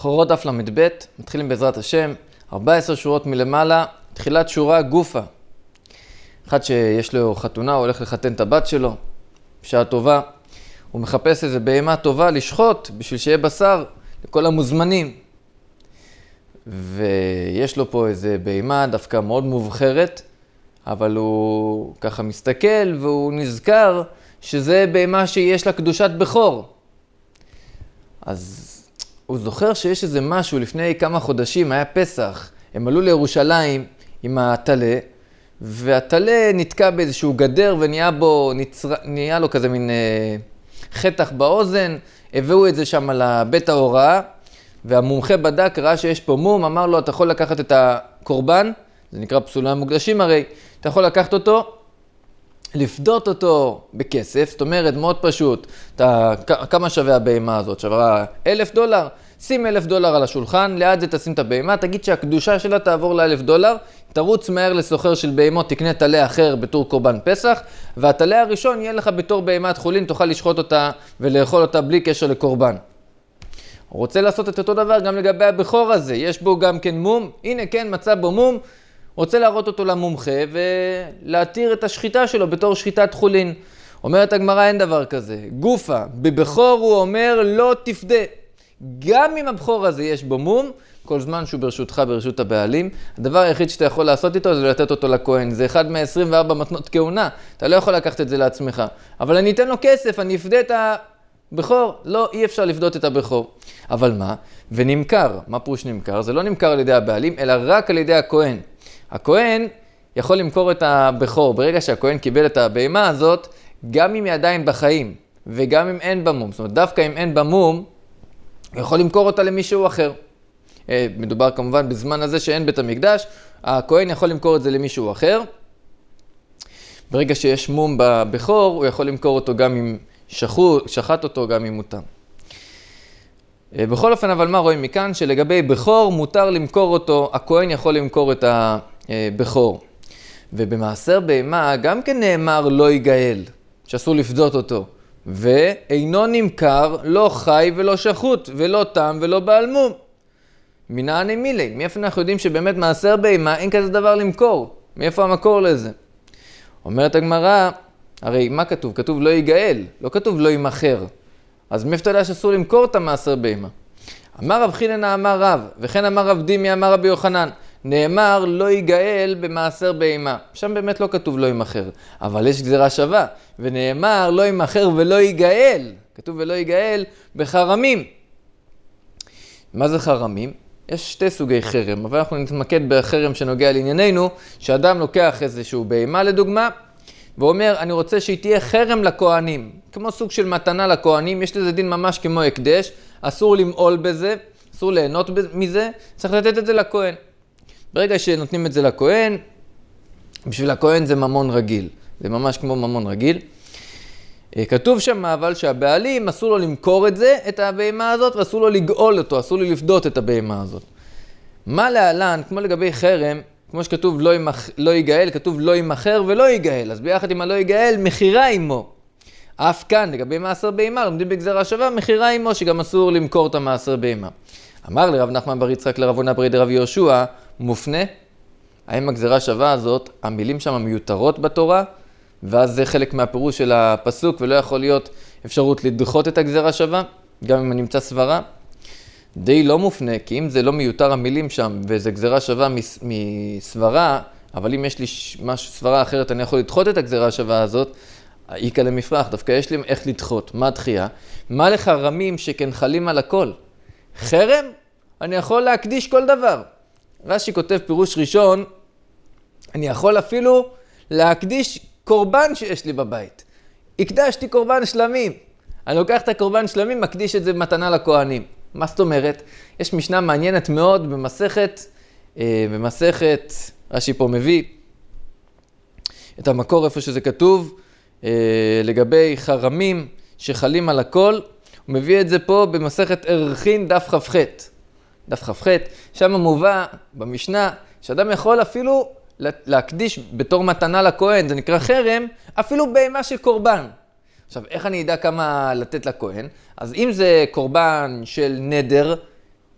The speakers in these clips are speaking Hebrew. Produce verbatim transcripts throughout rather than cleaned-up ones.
בכורות דף למ"ב, מתחילים בעזרת השם, ארבע עשרה שורות מלמעלה, תחילת שורה גופה. אחד שיש לו חתונה, הוא הולך לחתן את הבת שלו, בשעה טובה, הוא מחפש איזה בהמה טובה לשחוט בשביל שיהיה בשר לכל המוזמנים. ויש לו פה איזה בהמה דווקא מאוד מובחרת, אבל הוא ככה מסתכל והוא נזכר שזה בהמה שיש לה קדושת בכור. אז הוא זוכר שיש איזה משהו, לפני כמה חודשים היה פסח, הם עלו לירושלים עם התלה, והתלה נתקע באיזשהו גדר ונהיה בו, נצר... נהיה לו כזה מין אה, חתך באוזן, הביאו את זה שם לבית ההוראה, והמומחה בדק, ראה שיש פה מום, אמר לו, אתה יכול לקחת את הקורבן, זה נקרא פסולי המוקדשים הרי, אתה יכול לקחת אותו, לפדות אותו בכסף, זאת אומרת, מאוד פשוט, אתה, כמה שווה הבהמה הזאת? שווה אלף דולר? שים אלף דולר על השולחן, ליד זה תשים את הבהמה, תגיד שהקדושה שלה תעבור לאלף דולר, תרוץ מהר לסוחר של בהמות, תקנה תלה אחר בתור קורבן פסח, והתלה הראשון יהיה לך בתור בהמת חולין, תוכל לשחוט אותה ולאכול אותה בלי קשר לקורבן. הוא רוצה לעשות את אותו דבר גם לגבי הבכור הזה, יש בו גם כן מום, הנה כן מצא בו מום, רוצה להראות אותו למומחה ולהתיר את השחיטה שלו בתור שחיטת חולין. אומרת הגמרא, אין דבר כזה. גופה, בבכור הוא אומר לא תפדה. גם אם הבכור הזה יש בו מום, כל זמן שהוא ברשותך, ברשות הבעלים, הדבר היחיד שאתה יכול לעשות איתו זה לתת אותו לכהן. זה אחד מה-עשרים וארבע מתנות כהונה, אתה לא יכול לקחת את זה לעצמך. אבל אני אתן לו כסף, אני אפדה את הבכור. לא, אי אפשר לפדות את הבכור. אבל מה? ונמכר. מה פירוש נמכר? זה לא נמכר על ידי הבעלים, אלא רק על ידי הכהן. הכהן יכול למכור את הבכור. ברגע שהכהן קיבל את הבהמה הזאת, גם אם היא עדיין בחיים, וגם אם אין בה מום, זאת אומרת, דווקא אם אין בה מום, הוא יכול למכור אותה למישהו אחר. מדובר כמובן בזמן הזה שאין בית המקדש, הכהן יכול למכור את זה למישהו אחר. ברגע שיש מום בבכור, הוא יכול למכור אותו גם אם שחו, שחט אותו, גם אם מותר. בכל אופן, אבל מה רואים מכאן? שלגבי בכור מותר למכור אותו, הכהן יכול למכור את הבכור. ובמעשר בהמה גם כן נאמר לא ייגאל, שאסור לפדות אותו. ואינו נמכר, לא חי ולא שחוט, ולא תם ולא בעל מום. מנעני מילי, מאיפה אנחנו יודעים שבאמת מעשר בהמה אין כזה דבר למכור? מאיפה המקור לזה? אומרת הגמרא, הרי מה כתוב? כתוב לא ייגאל, לא כתוב לא יימכר. אז מאיפה אתה יודע שאסור למכור את המעשר בהמה? אמר רב חיננה אמר רב, וכן אמר רב דימי אמר רבי יוחנן, נאמר לא ייגאל במעשר בהמה. שם באמת לא כתוב לא יימכר, אבל יש גזירה שווה, ונאמר לא יימכר ולא ייגאל, כתוב ולא ייגאל בחרמים. מה זה חרמים? יש שתי סוגי חרם, אבל אנחנו נתמקד בחרם שנוגע לענייננו, שאדם לוקח איזשהו בהמה לדוגמה, ואומר, אני רוצה שהיא תהיה חרם לכהנים, כמו סוג של מתנה לכהנים, יש לזה דין ממש כמו הקדש, אסור למעול בזה, אסור ליהנות מזה, צריך לתת את זה לכהן. ברגע שנותנים את זה לכהן, בשביל הכהן זה ממון רגיל, זה ממש כמו ממון רגיל. כתוב שם אבל שהבעלים אסור לו למכור את זה, את הבהמה הזאת, ואסור לו לגאול אותו, אסור לו לפדות את הבהמה הזאת. מה להלן, כמו לגבי חרם, כמו שכתוב לא, ימח, לא ייגאל, כתוב לא יימכר ולא ייגאל, אז ביחד עם הלא ייגאל, מחירה עמו. אף כאן, לגבי מעשר בהמה, לומדים בגזרה שווה, מחירה עמו, שגם אסור למכור את המעשר בהמה. אמר לרב נחמן בר יצחק לרב הונא ברי דרב יהושע, מופנה, האם הגזרה שווה הזאת, המילים שם מיותרות בתורה, ואז זה חלק מהפירוש של הפסוק, ולא יכול להיות אפשרות לדחות את הגזרה שווה, גם אם נמצא סברה. די לא מופנה, כי אם זה לא מיותר המילים שם, וזה גזרה שווה מסברה, אבל אם יש לי משהו סברה אחרת, אני יכול לדחות את הגזרה השווה הזאת, איקה למפרח, דווקא יש לי איך לדחות. מה הדחייה? מה לחרמים שכן חלים על הכל? חרם? אני יכול להקדיש כל דבר. רש"י כותב פירוש ראשון, אני יכול אפילו להקדיש קורבן שיש לי בבית. הקדשתי קורבן שלמים. אני לוקח את הקורבן שלמים, מקדיש את זה מתנה לכהנים. מה זאת אומרת? יש משנה מעניינת מאוד במסכת, במסכת, רש"י פה מביא את המקור איפה שזה כתוב, לגבי חרמים שחלים על הכל, הוא מביא את זה פה במסכת ערכין דף כ"ח. דף כ"ח, שם מובא במשנה שאדם יכול אפילו להקדיש בתור מתנה לכהן, זה נקרא חרם, אפילו בהמה של קורבן. עכשיו, איך אני אדע כמה לתת לכהן? אז אם זה קורבן של נדר,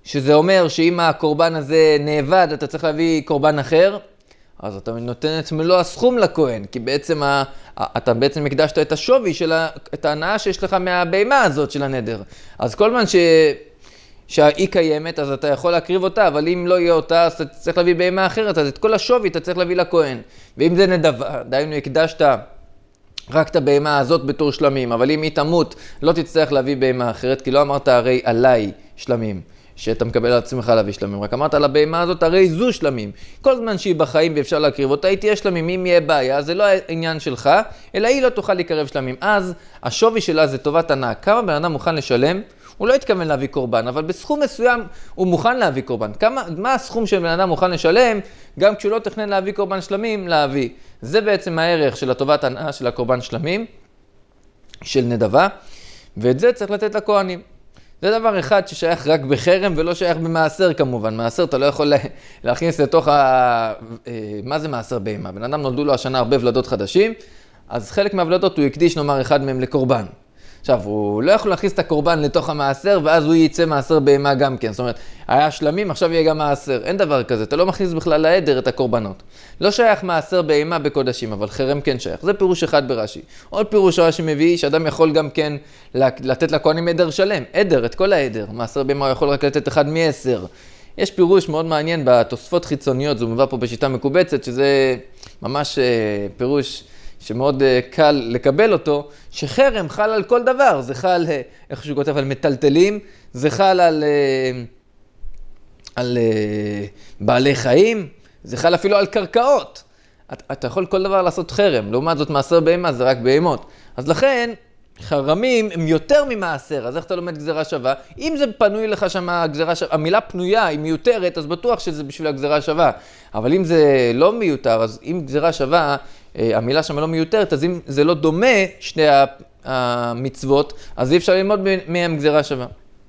שזה אומר שאם הקורבן הזה נאבד, אתה צריך להביא קורבן אחר, אז אתה נותן את מלוא הסכום לכהן, כי בעצם ה, אתה בעצם הקדשת את השווי של ה, את ההנאה שיש לך מהבהמה הזאת של הנדר. אז כל זמן ש, שהיא קיימת, אז אתה יכול להקריב אותה, אבל אם לא יהיה אותה, אז אתה צריך להביא בהמה אחרת, אז את כל השווי אתה צריך להביא לכהן. ואם זה נדבה, דיינו הקדשת רק את הבהמה הזאת בתור שלמים, אבל אם היא תמות, לא תצטרך להביא בהמה אחרת, כי לא אמרת הרי עליי שלמים. שאתה מקבל על עצמך להביא שלמים. רק אמרת על הבהמה הזאת, הרי זו שלמים. כל זמן שהיא בחיים ואפשר להקריב אותה, היא תהיה שלמים. אם יהיה בעיה, זה לא העניין שלך, אלא היא לא תוכל להיקרב שלמים. אז השווי שלה זה טובת הנאה. כמה בן אדם מוכן לשלם? הוא לא התכוון להביא קורבן, אבל בסכום מסוים הוא מוכן להביא קורבן. כמה, מה הסכום שבן אדם מוכן לשלם, גם כשהוא לא תכנן להביא קורבן שלמים, להביא. זה בעצם הערך של הטובת הנאה של הקורבן שלמים, של נדבה, ואת זה צריך לתת לכהנים. זה דבר אחד ששייך רק בחרם ולא שייך במעשר כמובן. מעשר אתה לא יכול להכניס לתוך ה... מה זה מעשר בהמה? בן אדם נולדו לו השנה הרבה ולדות חדשים, אז חלק מהוולדות הוא יקדיש נאמר אחד מהם לקורבן. עכשיו, הוא לא יכול להכניס את הקורבן לתוך המעשר, ואז הוא ייצא מעשר בהמה גם כן. זאת אומרת, היה שלמים, עכשיו יהיה גם מעשר. אין דבר כזה, אתה לא מכניס בכלל לעדר את הקורבנות. לא שייך מעשר בהמה בקודשים, אבל חרם כן שייך. זה פירוש אחד ברש"י. עוד פירוש רש"י מביא, שאדם יכול גם כן לתת לכהנים עדר שלם. עדר, את כל העדר. מעשר בהמה הוא יכול רק לתת אחד מעשר. יש פירוש מאוד מעניין בתוספות חיצוניות, זה מובא פה בשיטה מקובצת, שזה ממש פירוש שמאוד קל לקבל אותו, שחרם חל על כל דבר. זה חל, איך שהוא כותב, על מטלטלים, זה חל על, על בעלי חיים, זה חל אפילו על קרקעות. אתה, אתה יכול כל דבר לעשות חרם, לעומת זאת מעשר בהמה זה רק בהמות. אז לכן, חרמים הם יותר ממעשר, אז איך אתה לומד גזירה שווה? אם זה פנוי לך שם הגזירה שווה, המילה פנויה היא מיותרת, אז בטוח שזה בשביל הגזירה שווה. אבל אם זה לא מיותר, אז אם גזירה שווה, המילה שם לא מיותרת, אז אם זה לא דומה, שני המצוות, אז אי אפשר ללמוד מהם גזירה שווה.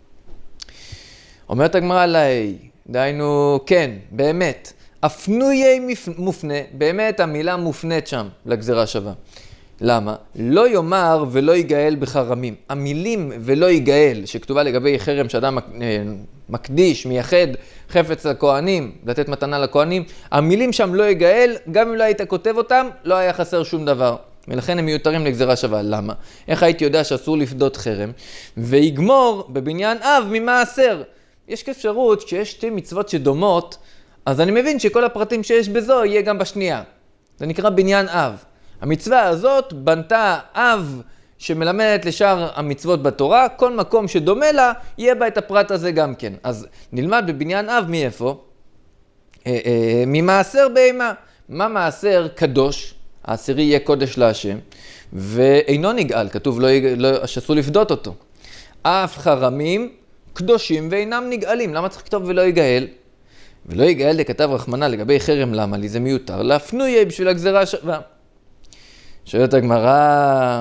אומרת הגמרא עליי, דיינו, כן, באמת, הפנויי מופנה, באמת המילה מופנית שם לגזירה שווה. למה? לא יאמר ולא יגאל בחרמים. המילים ולא יגאל, שכתובה לגבי חרם שאדם מקדיש, מייחד חפץ לכהנים, לתת מתנה לכהנים, המילים שם לא יגאל, גם אם לא היית כותב אותם, לא היה חסר שום דבר. ולכן הם מיותרים לגזירה שווה. למה? איך הייתי יודע שאסור לפדות חרם? ויגמור בבניין אב ממעשר. יש אפשרות שיש שתי מצוות שדומות, אז אני מבין שכל הפרטים שיש בזו יהיה גם בשנייה. זה נקרא בניין אב. המצווה הזאת בנתה אב שמלמדת לשאר המצוות בתורה, כל מקום שדומה לה, יהיה בה את הפרט הזה גם כן. אז נלמד בבניין אב מאיפה? אה, אה, ממעשר בהמה. מה מעשר? קדוש, העשירי יהיה קודש להשם, ואינו נגאל, כתוב לא, לא, שאסור לפדות אותו. אף חרמים קדושים ואינם נגאלים. למה צריך לכתוב ולא יגאל? ולא יגאל לכתב רחמנא לגבי חרם, למה לי זה מיותר? להפנויה בשביל הגזירה שווה. שואלת הגמרא,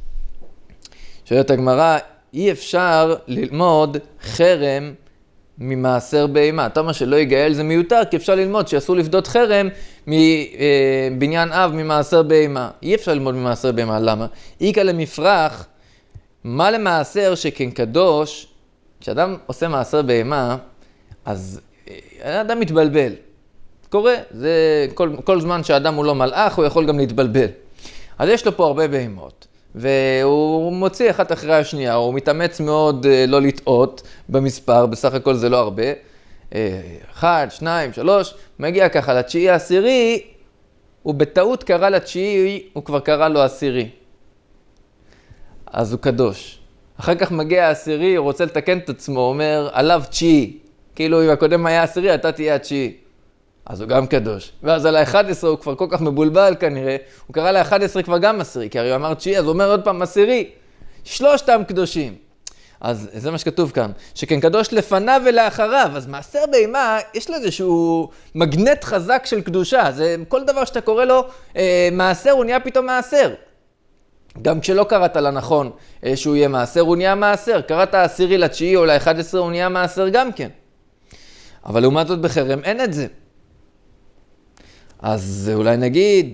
שואלת הגמרא, אי אפשר ללמוד חרם ממעשר בהמה. אתה אומר שלא יגאל זה מיותר, כי אפשר ללמוד שאסור לפדות חרם מבניין אב ממעשר בהמה. אי אפשר ללמוד ממעשר בהמה, למה? איקא למפרח, מה למעשר שכן קדוש, כשאדם עושה מעשר בהמה, אז האדם מתבלבל. קורה, זה כל, כל זמן שהאדם הוא לא מלאך, הוא יכול גם להתבלבל. אז יש לו פה הרבה בהמות, והוא מוציא אחת אחרי השנייה, הוא מתאמץ מאוד לא לטעות במספר, בסך הכל זה לא הרבה. אחד, שניים, שלוש, מגיע ככה לתשיעי העשירי, הוא בטעות קרא לתשיעי, הוא כבר קרא לו עשירי. אז הוא קדוש. אחר כך מגיע העשירי, הוא רוצה לתקן את עצמו, הוא אומר, עליו תשיעי. כאילו אם הקודם היה עשירי, אתה תהיה התשיעי. אז הוא גם קדוש. ואז על ה-אחד עשר הוא כבר כל כך מבולבל כנראה, הוא קרא ל-אחד עשר כבר גם עשירי, כי הרי הוא אמר תשיעי, אז הוא אומר עוד פעם עשירי. שלושתם קדושים. אז זה מה שכתוב כאן, שכן קדוש לפניו ולאחריו. אז מעשר בהמה, יש לו איזשהו מגנט חזק של קדושה. זה כל דבר שאתה קורא לו אה, מעשר, הוא נהיה פתאום מעשר. גם כשלא קראת לנכון אה, שהוא יהיה מעשר, הוא נהיה מעשר. קראת עשירי לתשיעי או ל-אחד עשר, הוא נהיה מעשר גם כן. אבל לעומת זאת בחרם אין את זה. אז אולי נגיד,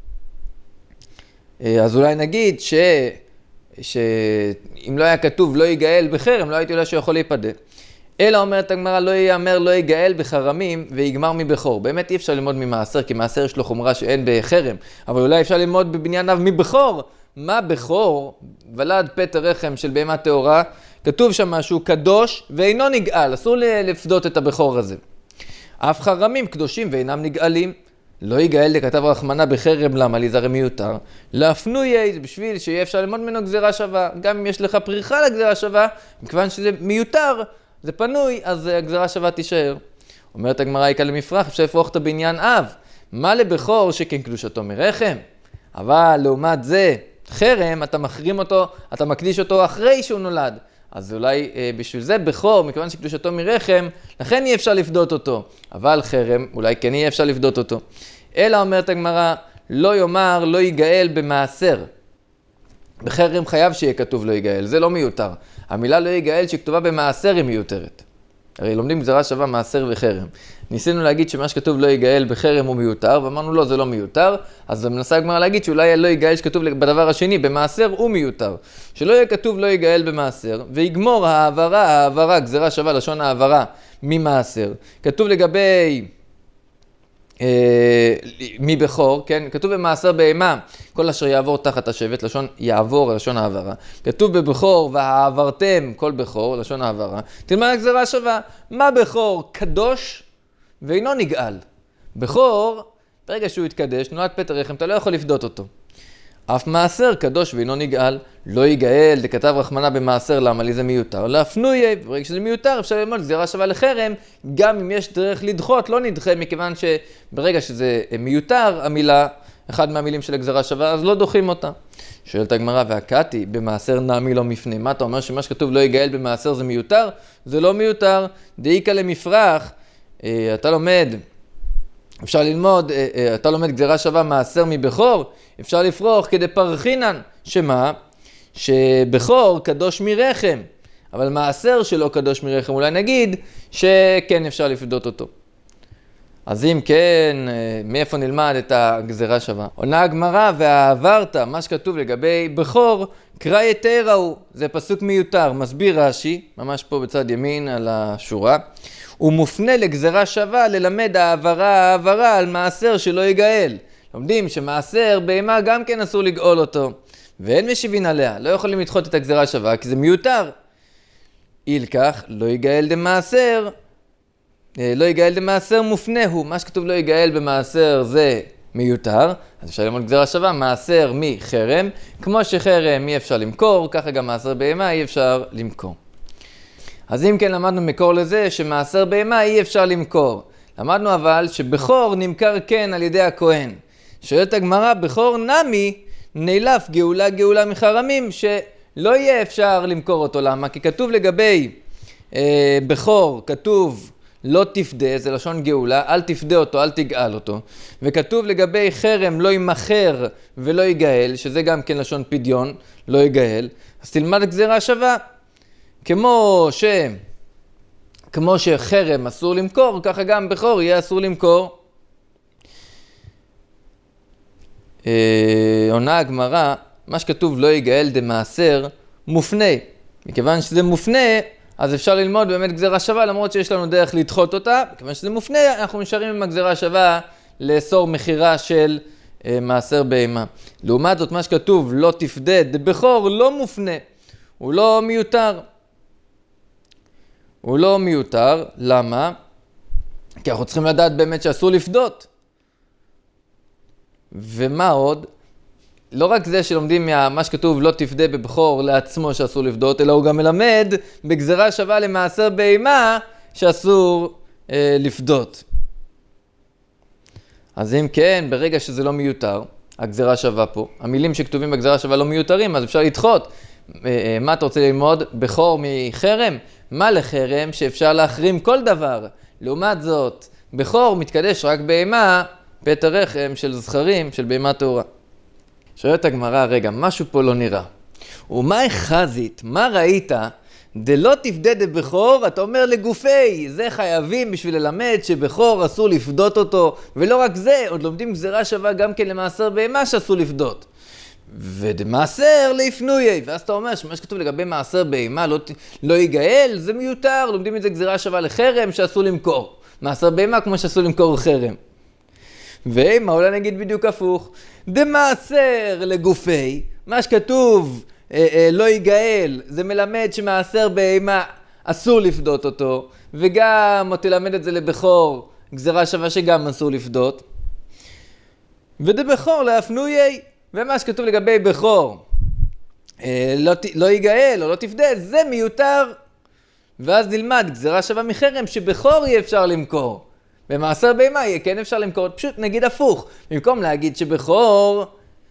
אז אולי נגיד ש, שאם לא היה כתוב לא יגאל בחרם, לא הייתי יודע שהוא יכול להיפדה. אלא אומרת הגמרא, לא יאמר לא יגאל בחרמים ויגמר מבכור. באמת אי אפשר ללמוד ממעשר, כי מעשר יש לו חומרה שאין בחרם, אבל אולי אפשר ללמוד בבניין אב מבכור. מה בכור? ולד פטר רחם של בהמה טהורה, כתוב שם משהו קדוש ואינו נגאל, אסור לפדות את הבכור הזה. אף חרמים קדושים ואינם נגאלים. לא יגאל לכתב רחמנה בחרם, למה? לי זה הרי מיותר. להפנויה, זה בשביל שיהיה אפשר ללמוד ממנו גזירה שווה. גם אם יש לך פריחה לגזירה שווה, מכיוון שזה מיותר, זה פנוי, אז הגזירה שווה תישאר. אומרת הגמרא, איקה למפרח, אפשר לפרוח את הבניין אב. מה לבכור שכן קדושתו מרחם? אבל לעומת זה, חרם, אתה מחרים אותו, אתה מקדיש אותו אחרי שהוא נולד. אז אולי אה, בשביל זה בכור, מכיוון שקדושתו מרחם, לכן אי אפשר לפדות אותו. אבל חרם, אולי כן אי אפשר לפדות אותו. אלא אומרת הגמרא, לא יאמר, לא יגאל במעשר. בחרם חייב שיהיה כתוב לא יגאל, זה לא מיותר. המילה לא יגאל שכתובה במעשר היא מיותרת. הרי לומדים גזירה שווה מעשר וחרם. ניסינו להגיד שמה שכתוב לא יגאל בחרם הוא מיותר, ואמרנו לא, זה לא מיותר. אז מנסה הגמרא להגיד שאולי לא יגאל שכתוב בדבר השני, במעשר הוא מיותר. שלא יהיה כתוב לא יגאל במעשר, ויגמור העברה, העברה, גזירה שווה, לשון העברה ממעשר. כתוב לגבי אה, מבכור, כן? כתוב במעשר בהמה, כל אשר יעבור תחת השבט, לשון יעבור, לשון העברה. כתוב בבכור, והעברתם כל בכור, לשון העברה. תלמד גזירה שווה, מה בכור? קדוש ואינו נגאל. בכור, ברגע שהוא יתקדש, נולד פטר רחם, אתה לא יכול לפדות אותו. אף מעשר קדוש ואינו נגאל, לא יגאל, דכתב רחמנה במעשר, למה לי זה מיותר? להפנויה, ברגע שזה מיותר אפשר ללמוד גזירה שווה לחרם, גם אם יש דרך לדחות, לא נדחה, מכיוון שברגע שזה מיותר, המילה, אחד מהמילים של הגזירה שווה, אז לא דוחים אותה. שואלת הגמרא, והקתי במעשר נעמי לא מפנה. מה אתה אומר שמה שכתוב לא יגאל במעשר זה מיותר? זה לא מיותר. דאיקה למפרח, אתה לומד, אפשר ללמוד, אתה לומד גזירה שווה מעשר מבכור, אפשר לפרוח כדי פרחינן, שמה? שבכור קדוש מרחם, אבל מעשר שלא קדוש מרחם, אולי נגיד שכן אפשר לפדות אותו. אז אם כן, מאיפה נלמד את הגזירה שווה? עונה הגמרא, והעברת, מה שכתוב לגבי בכור, קרא יתראו, זה פסוק מיותר, מסביר רש"י, ממש פה בצד ימין על השורה, הוא מופנה לגזירה שווה ללמד העברה העברה על מעשר שלא יגאל. לומדים שמעשר בהמה גם כן אסור לגאול אותו, ואין משיבין עליה, לא יכולים לדחות את הגזירה שווה כי זה מיותר. אילקח, לא יגאל דמעשר, לא יגאל דמעשר מופנה הוא, מה שכתוב לא יגאל במעשר זה מיותר, אז אפשר ללמוד גזירה שווה, מעשר מחרם, כמו שחרם אי אפשר למכור, ככה גם מעשר בהמה אי אפשר למכור. אז אם כן למדנו מקור לזה שמעשר בהמה אי אפשר למכור. למדנו אבל שבכור נמכר כן על ידי הכהן. שואלת הגמרא, בכור נמי נילף גאולה גאולה מחרמים שלא יהיה אפשר למכור אותו. למה? כי כתוב לגבי אה, בכור, כתוב לא תפדה, זה לשון גאולה, אל תפדה אותו, אל תגאל אותו. וכתוב לגבי חרם לא ימכר ולא יגאל, שזה גם כן לשון פדיון, לא יגאל. אז תלמד גזירה שווה. כמו ש... כמו שחרם אסור למכור, ככה גם בכור יהיה אסור למכור. אה, עונה הגמרא, מה שכתוב לא יגאל דמעשר מופנה. מכיוון שזה מופנה, אז אפשר ללמוד באמת גזירה שווה, למרות שיש לנו דרך לדחות אותה. מכיוון שזה מופנה, אנחנו נשארים עם הגזירה שווה לאסור מחירה של אה, מעשר בהמה. לעומת זאת, מה שכתוב לא תפדה דבכור לא מופנה, הוא לא מיותר. הוא לא מיותר, למה? כי אנחנו צריכים לדעת באמת שאסור לפדות. ומה עוד? לא רק זה שלומדים מה שכתוב לא תפדה בבכור לעצמו שאסור לפדות, אלא הוא גם מלמד בגזירה שווה למעשר בהמה שאסור אה, לפדות. אז אם כן, ברגע שזה לא מיותר, הגזירה שווה פה, המילים שכתובים בגזירה שווה לא מיותרים, אז אפשר לדחות. אה, מה אתה רוצה ללמוד? בכור מחרם? מה לחרם? שאפשר להחרים כל דבר. לעומת זאת, בכור מתקדש רק בהמה, פטר רחם של זכרים, של בהמה טהורה. שואלת הגמרא, רגע, משהו פה לא נראה. ומה החזית? מה ראית? דלא תפדה דבכור, אתה אומר לגופי, זה חייבים בשביל ללמד שבכור אסור לפדות אותו, ולא רק זה, עוד לומדים גזירה שווה גם כן למעשר בהמה שאסור לפדות. ודמעשר להפנויי, ואז אתה אומר שמה שכתוב לגבי מעשר בהמה לא, לא ייגאל, זה מיותר, לומדים את זה גזירה שווה לחרם שאסור למכור. מעשר בהמה כמו שאסור למכור חרם. ומה אולי נגיד בדיוק הפוך, דמעשר לגופי, מה שכתוב אה, אה, לא ייגאל, זה מלמד שמעשר בהמה אסור לפדות אותו, וגם תלמד את זה לבכור, גזירה שווה שגם אסור לפדות. ודבכור להפנויי, ומה שכתוב לגבי בכור, אה, לא, לא ייגאל או לא תפדה, זה מיותר. ואז נלמד גזירה שווה מחרם שבכור יהיה אפשר למכור. במעשר בהמה יהיה כן אפשר למכור, פשוט נגיד הפוך. במקום להגיד שבכור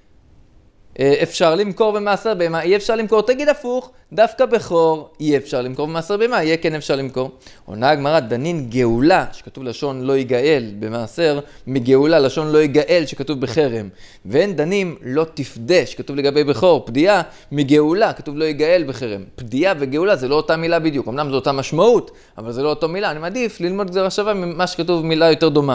אפשר למכור במעשר בהמה, אי אפשר למכור, תגיד הפוך, דווקא בכור אי אפשר למכור במעשר בהמה, יהיה כן אפשר למכור. עונה הגמרא, דנין גאולה, שכתוב לשון לא ייגאל במעשר, מגאולה לשון לא ייגאל שכתוב בחרם. ואין דנים לא תפדה, שכתוב לגבי בכור, פדיעה, מגאולה, כתוב לא ייגאל בחרם. פדיעה וגאולה זה לא אותה מילה בדיוק, אמנם זו אותה משמעות, אבל זה לא אותו מילה. אני מעדיף ללמוד גזירה שווה ממה שכתוב מילה יותר דומה.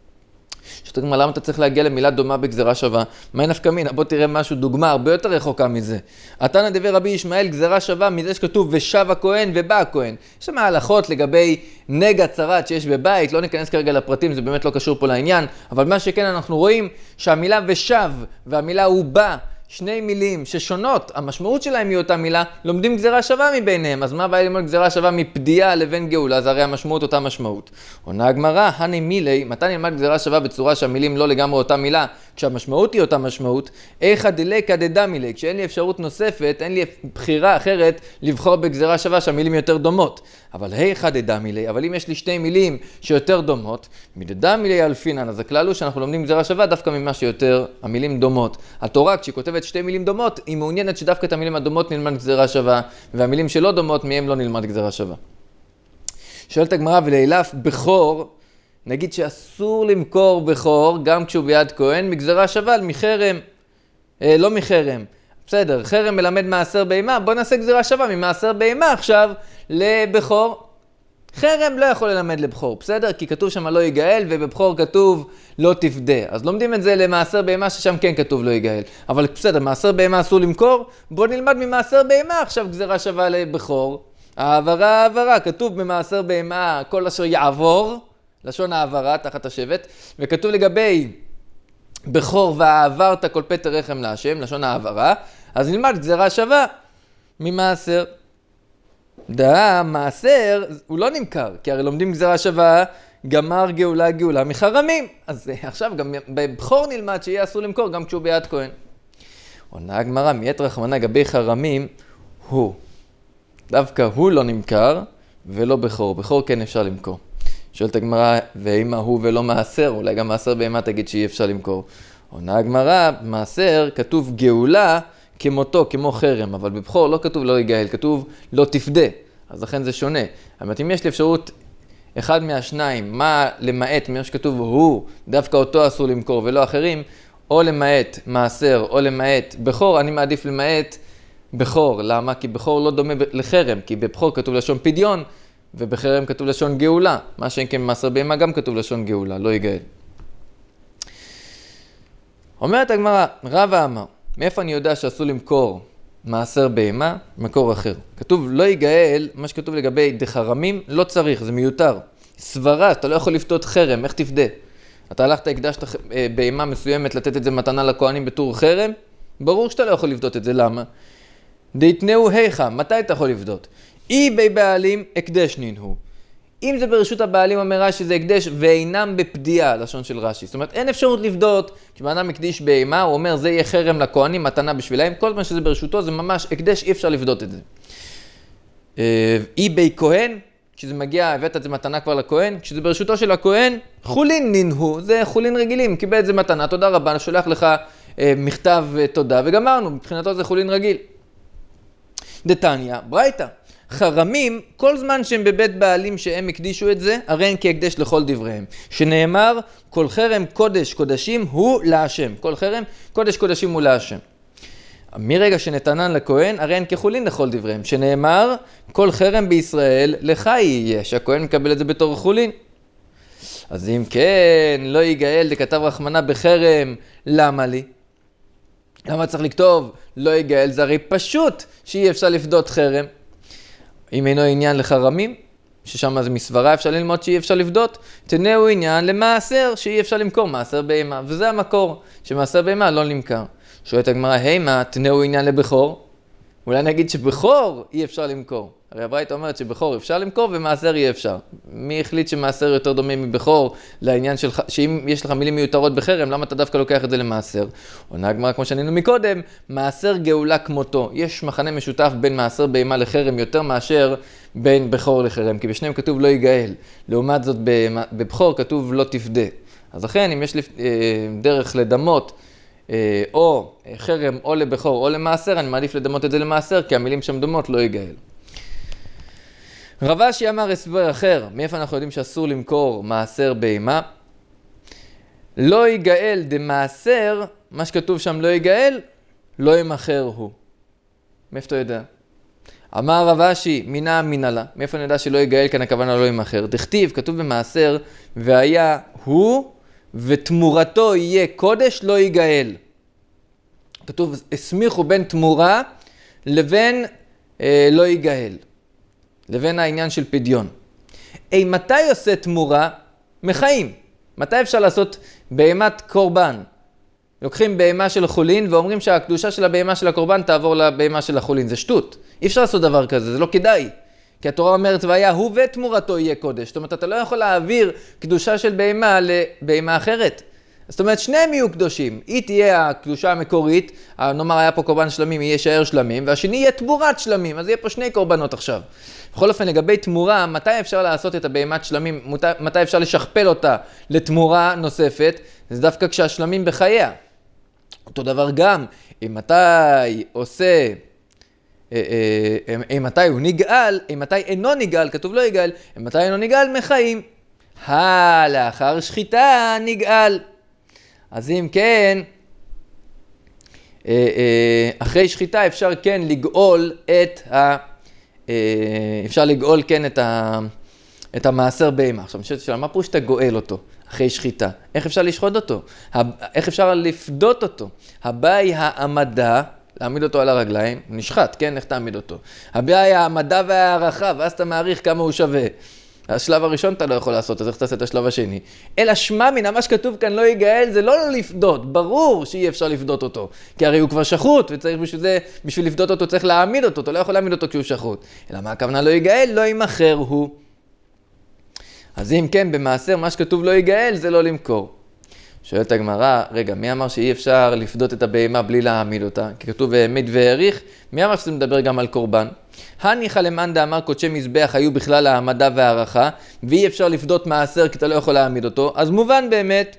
שואלת הגמרא, למה אתה צריך להגיע למילה דומה בגזירה שווה? מה נפקא מינה? בוא תראה משהו, דוגמה הרבה יותר רחוקה מזה. התנא דבי רבי ישמעאל גזירה שווה מזה שכתוב ושב הכהן ובא הכהן. יש שם הלכות לגבי נגע צרת שיש בבית, לא ניכנס כרגע לפרטים, זה באמת לא קשור פה לעניין, אבל מה שכן אנחנו רואים שהמילה ושב והמילה הוא בא, שני מילים ששונות, המשמעות שלהם היא אותה מילה, לומדים גזירה שווה מביניהם. אז מה בא ללמוד גזירה שווה מפדיעה לבין גאולה? זה הרי המשמעות אותה משמעות. עונה הגמרא, הני מילי, מתי נלמד גזירה שווה בצורה שהמילים לא לגמרי אותה מילה, כשהמשמעות היא אותה משמעות, איכא דליקא דדמילי, כשאין לי אפשרות נוספת, אין לי בחירה אחרת לבחור בגזירה שווה שהמילים יותר דומות. אבל איכא דדמילי, אבל אם יש לי שתי מילים שיותר דומות, מדדמילי אלפינן, אז הכלל הוא שאנחנו לומדים גזירה שווה דווקא ממה שיותר המילים דומות. התורה כשהיא כותבת שתי מילים דומות, היא מעוניינת שדווקא את המילים הדומות נלמד גזירה שווה, והמילים שלא דומות מהם לא נלמד גזירה שווה. שואלת הגמרא, ולאילף בכור, נגיד שאסור למכור בכור גם כשהוא ביד כהן, מגזירה שווה מחרם, אה, לא מחרם. בסדר, חרם מלמד מעשר בהמה, בוא נעשה גזירה שווה ממעשר בהמה עכשיו לבכור. חרם לא יכול ללמד לבכור, בסדר? כי כתוב שם לא ייגאל, ובבכור כתוב לא תפדה. אז לומדים את זה למעשר בהמה ששם כן כתוב לא ייגאל. אבל בסדר, מעשר בהמה אסור למכור, בוא נלמד ממעשר בהמה עכשיו גזירה שווה לבכור. העברה, העברה, כתוב במעשר בהמה כל אשר יעבור, לשון העברה תחת השבט, וכתוב לגבי בכור והעברת כל פטר רחם להשם, לשון העברה, אז נלמד גזירה שווה ממעשר. דה, מעשר, הוא לא נמכר, כי הרי לומדים גזירה שווה, גמר גאולה גאולה מחרמים. אז עכשיו גם בבכור נלמד שיהיה אסור למכור גם כשהוא ביד כהן. עונה הגמרא, מיית רחמנא גבי חרמים, הוא. דווקא הוא לא נמכר ולא בכור. בכור כן אפשר למכור. שואלת הגמרא, ואם הוא ולא מעשר, אולי גם מעשר בהמה תגיד שאי אפשר למכור. עונה הגמרא, מעשר כתוב גאולה, כמותו, כמו חרם, אבל בבכור לא כתוב לא ייגאל, כתוב לא תפדה, אז לכן זה שונה. אבל אם יש לי אפשרות אחד מהשניים, מה למעט, מה שכתוב הוא, דווקא אותו אסור למכור ולא אחרים, או למעט מעשר, או למעט בכור, אני מעדיף למעט בכור. למה? כי בכור לא דומה לחרם, כי בבכור כתוב לשון פדיון, ובחרם כתוב לשון גאולה. מה שאין כן מעשר בהמה גם כתוב לשון גאולה, לא ייגאל. אומרת הגמרא, רבא אמר, מאיפה אני יודע שאסור למכור מעשר בהמה? מקור אחר. כתוב לא ייגאל, מה שכתוב לגבי דחרמים, לא צריך, זה מיותר. סברה, אתה לא יכול לפתות חרם, איך תפדה? אתה הלכת, הקדשת בהמה מסוימת לתת את זה מתנה לכהנים בתור חרם? ברור שאתה לא יכול לפדות את זה, למה? דהתנאו היכא, מתי אתה יכול לפדות? אי בי בעלים, הקדש נינהו. אם זה ברשות הבעלים אומר רש"י זה הקדש ואינם בפדיעה, לשון של רש"י. זאת אומרת, אין אפשרות לפדות, כשבאדם הקדיש בהמה, הוא אומר זה יהיה חרם לכהנים, מתנה בשבילהם, כל מה שזה ברשותו זה ממש הקדש, אי אפשר לפדות את זה. אי בי כהן, כשזה מגיע, הבאת את זה מתנה כבר לכהן, כשזה ברשותו של הכהן, חולין נינהו, זה חולין רגילים, קיבל את זה מתנה, תודה רבה, אני שולח לך מכתב תודה, וגמרנו, מבחינתו זה חולין רגיל. דתניא, ברייתא. חרמים, כל זמן שהם בבית בעלים שהם הקדישו את זה, הרי הם כהקדש לכל דבריהם. שנאמר, כל חרם קודש קודשים הוא להשם. כל חרם קודש קודשים הוא להשם. מרגע שנתנן לכהן, הרי הם כחולין לכל דבריהם. שנאמר, כל חרם בישראל לך יהיה, שהכהן מקבל את זה בתור חולין. אז אם כן, לא ייגאל, דכתב רחמנא בחרם, למה לי? למה צריך לכתוב לא יגאל? זה הרי פשוט שאי אפשר לפדות חרם. אם אינו עניין לחרמים, ששם זה מסברה אפשר ללמוד שאי אפשר לפדות, תנאו עניין למעשר שאי אפשר למכור מעשר בהמה. וזה המקור, שמעשר בהמה לא נמכר. שואלת הגמרא, הימה, תנאו עניין לבכור? אולי נגיד שבכור אי אפשר למכור. הרי הברייתא אומרת שבכור אפשר למכור ומעשר אי אפשר. מי החליט שמעשר יותר דומה מבכור לעניין שלך, שאם יש לך מילים מיותרות בחרם, למה אתה דווקא לוקח את זה למעשר? עונה הגמרא כמו שענינו מקודם, מעשר גאולה כמותו. יש מחנה משותף בין מעשר בהמה לחרם יותר מאשר בין בכור לחרם, כי בשניהם כתוב לא יגאל. לעומת זאת בבכור כתוב לא תפדה. אז לכן אם יש לי דרך לדמות או חרם או לבכור או למעשר, אני מעדיף לדמות את זה למעשר, כי המילים שם דומות לא יגאל. רב אשי אמר הסבר אחר, מאיפה אנחנו יודעים שאסור למכור מעשר בהמה? לא יגאל דמעשר, מה שכתוב שם לא יגאל, לא ימכר הוא. מאיפה אתה יודע? אמר רב אשי, מינה מינלה, מאיפה אני יודע שלא יגאל כאן הכוונה לא ימכר? דכתיב, כתוב במעשר, והיה הוא ותמורתו יהיה קודש לא יגאל. כתוב, הסמיכו בין תמורה לבין אה, לא יגאל. לבין העניין של פדיון. אי, מתי עושה תמורה? מחיים. מתי אפשר לעשות בהמת קורבן? לוקחים בהמה של חולין ואומרים שהקדושה של הבהמה של הקורבן תעבור לבהמה של החולין. זה שטות. אי אפשר לעשות דבר כזה, זה לא כדאי. כי התורה אומרת, והיה הוא ותמורתו יהיה קודש. זאת אומרת, אתה לא יכול להעביר קדושה של בהמה לבהמה אחרת. זאת אומרת, שניהם יהיו קדושים. היא תהיה הקדושה המקורית, נאמר היה פה קורבן שלמים, יהיה שער שלמים, והשני יהיה תמורת שלמים, אז יהיה פה שני קורבנות עכשיו. בכל אופן, לגבי תמורה, מתי אפשר לעשות את הבהמת שלמים, מתי אפשר לשכפל אותה לתמורה נוספת? זה דווקא כשהשלמים בחייה. אותו דבר גם, אם מתי עושה, אם מתי הוא נגאל, אם מתי אינו נגאל, כתוב לא יגאל, אם מתי אינו נגאל, מחיים. לאחר שחיטה נגאל. אז אם כן, אחרי שחיטה אפשר כן לגאול את ה... אפשר לגאול כן את, ה... את המעשר בהמה. עכשיו, נשאלת השאלה, מה פירוש שאתה גואל אותו אחרי שחיטה? איך אפשר לשחוט אותו? איך אפשר לפדות אותו? הבעיה היא העמדה, להעמיד אותו על הרגליים, נשחט, כן? איך תעמיד אותו? הבעיה היא העמדה והערכה, ואז אתה מעריך כמה הוא שווה. השלב הראשון אתה לא יכול לעשות, אז איך תעשה את השלב השני? אלא שמע מן, מה שכתוב כאן לא יגאל, זה לא לפדות, ברור שאי אפשר לפדות אותו. כי הרי הוא כבר שחוט, וצריך בשביל זה, בשביל לפדות אותו צריך להעמיד אותו, אתה לא יכול להעמיד אותו כשהוא שחוט. אלא מה הכוונה לא יגאל? לא ימכר הוא. אז אם כן, במעשר, מה שכתוב לא יגאל, זה לא למכור. שואלת הגמרא, רגע, מי אמר שאי אפשר לפדות את הבהמה בלי להעמיד אותה? כי כתוב העמיד והעריך, מי אמר שזה מדבר גם על קורבן? הניחא למאן דאמר קודשי מזבח היו בכלל העמדה והערכה, ואי אפשר לפדות מעשר כי אתה לא יכול להעמיד אותו, אז מובן באמת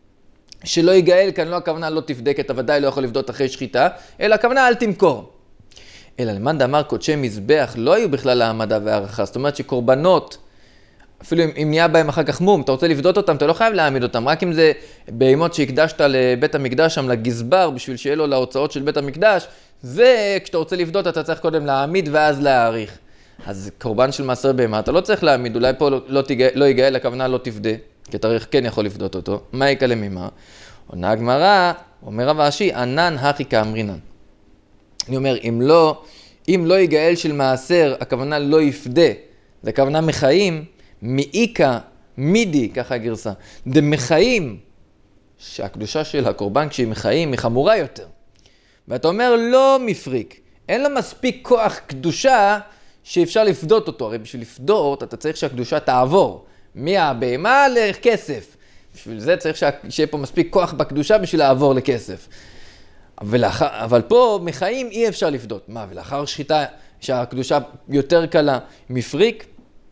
שלא יגאל, כאן לא הכוונה לא תבדק, אתה ודאי לא יכול לפדות אחרי שחיטה, אלא הכוונה אל תמכור. אלא למאן דאמר קודשי מזבח לא היו בכלל העמדה והערכה, זאת אומרת שקורבנות, אפילו אם, אם נהיה בהם אחר כך מום, אתה רוצה לפדות אותם, אתה לא חייב להעמיד אותם, רק אם זה בהמות שהקדשת לבית המקדש שם, לגזבר, בשביל שיהיה לו להוצאות של בית המקדש, זה כשאתה רוצה לפדות, אתה צריך קודם להעמיד ואז להעריך. אז קורבן של מעשר בהמה, אתה לא צריך להעמיד, אולי פה לא, לא, תיגע, לא יגאל, הכוונה לא תפדה, כי אתה כן יכול לפדות אותו. מה יקלה ממה? עונה הגמרא, אומר רב אשי, ענן הכי כאמרינן. אני אומר, אם לא, אם לא יגאל של מעשר, הכוונה לא יפדה, זה הכוונה מחיים, מאיקה, מידי, ככה הגרסה, דמחיים, שהקדושה של הקורבן כשהיא מחיים היא חמורה יותר. ואתה אומר לא מפריק, אין לה מספיק כוח קדושה שאפשר לפדות אותו. הרי בשביל לפדות אתה צריך שהקדושה תעבור מהבהמה לכסף. בשביל זה צריך שיהיה פה מספיק כוח בקדושה בשביל לעבור לכסף. ולאחר, אבל פה מחיים אי אפשר לפדות. מה, ולאחר שחיטה שהקדושה יותר קלה מפריק?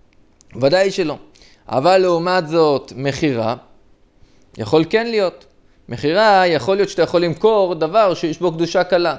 ודאי שלא. אבל לעומת זאת מחירה יכול כן להיות. מחירה יכול להיות שאתה יכול למכור דבר שיש בו קדושה קלה.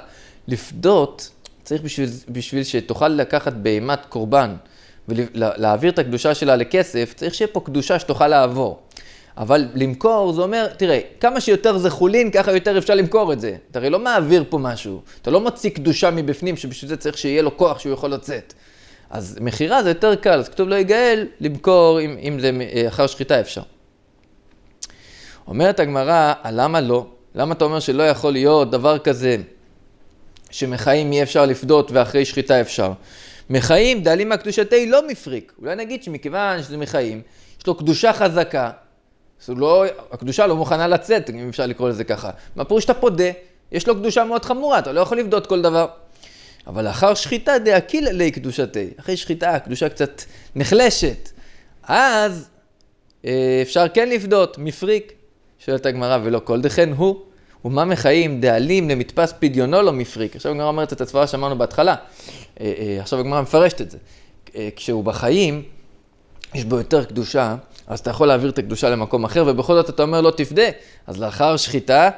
לפדות צריך בשביל, בשביל שתוכל לקחת בהמת קורבן ולהעביר את הקדושה שלה לכסף, צריך שיהיה פה קדושה שתוכל לעבור. אבל למכור זה אומר, תראה, כמה שיותר זה חולין, ככה יותר אפשר למכור את זה. אתה הרי לא מעביר פה משהו. אתה לא מוציא קדושה מבפנים שבשביל זה צריך שיהיה לו כוח שהוא יכול לצאת. אז מחירה זה יותר קל, אז כתוב לא יגאל, למכור אם, אם זה אחר שחיטה אפשר. אומרת הגמרא, למה לא? למה אתה אומר שלא יכול להיות דבר כזה, שמחיים אי אפשר לפדות ואחרי שחיטה אפשר? מחיים דלים מהקדושתי לא מפריק. אולי נגיד שמכיוון שזה מחיים, יש לו קדושה חזקה, לא, הקדושה לא מוכנה לצאת, אם אפשר לקרוא לזה ככה. מה פירוש שאתה פודה? יש לו קדושה מאוד חמורה, אתה לא יכול לפדות כל דבר. אבל לאחר שחיטה דאקיל לי קדושתי. אחרי שחיטה, הקדושה קצת נחלשת. אז אפשר כן לפדות, מפריק. שואלת הגמרא, ולא כל דכן הוא. ומה מחיים דאלים למדפס פדיונו לא מפריק. עכשיו הגמרא אומרת את הסברה שאמרנו בהתחלה. עכשיו הגמרא מפרשת את זה. כשהוא בחיים, יש בו יותר קדושה, אז אתה יכול להעביר את הקדושה למקום אחר, ובכל זאת אתה אומר לא תפדה. אז לאחר שחיטה,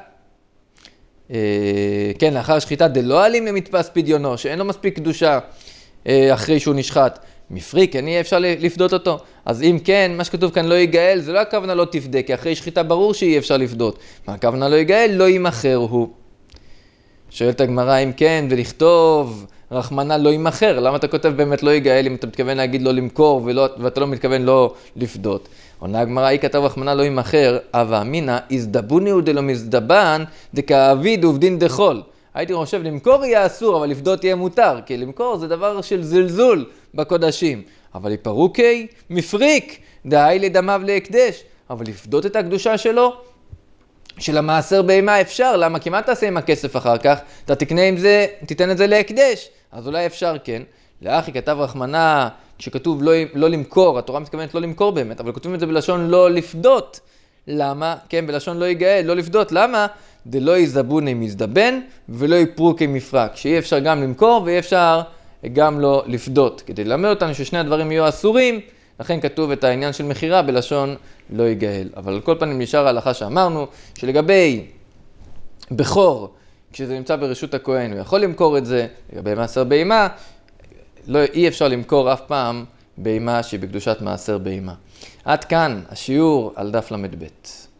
כן, לאחר שחיטה דלא אלים למדפס פדיונו, שאין לו מספיק קדושה אחרי שהוא נשחט. מפריק, אין יהיה אפשר לפדות אותו. אז אם כן, מה שכתוב כאן לא ייגאל, זה לא הכוונה לא תפדה, כי אחרי שחיטה ברור שאי אפשר לפדות. מה הכוונה לא ייגאל? לא יימחר הוא. שואלת הגמרא אם כן, ולכתוב רחמנה לא יימחר. למה אתה כותב באמת לא ייגאל אם אתה מתכוון להגיד לא למכור ולא, ואתה לא מתכוון לא לפדות? עונה הגמרא, היא כתב רחמנה לא יימחר, אבא אמינא, הזדבוני ודלא מזדבן, דכאביד ובדין דחול. הייתי חושב למכור יהיה אסור, אבל לפדות יהיה מותר, כי למכור זה דבר של זלזול בקודשים. אבל יפרוקי, מפריק, דהי לדמיו להקדש. אבל לפדות את הקדושה שלו, של המעשר בהמה אפשר. למה? כי מה תעשה עם הכסף אחר כך? אתה תקנה עם זה, תיתן את זה להקדש. אז אולי אפשר כן. לאחי כתב רחמנה, כשכתוב לא, לא למכור, התורה מתכוונת לא למכור באמת, אבל כותבים את זה בלשון לא לפדות. למה? כן, בלשון לא ייגאל, לא לפדות. למה? דלא יזבוני מזדבן ולא יפרוקי מפרק. שאי אפשר גם למכור ואי אפשר גם לא לפדות. כדי ללמד אותנו ששני הדברים יהיו אסורים, לכן כתוב את העניין של מחירה בלשון לא ייגאל. אבל על כל פנים נשאר ההלכה שאמרנו, שלגבי בכור, כשזה נמצא ברשות הכהן, הוא יכול למכור את זה, לגבי מעשר בהמה, לא, אי אפשר למכור אף פעם בהמה שהיא בקדושת מעשר בהמה. עד כאן השיעור על דף למד ב'.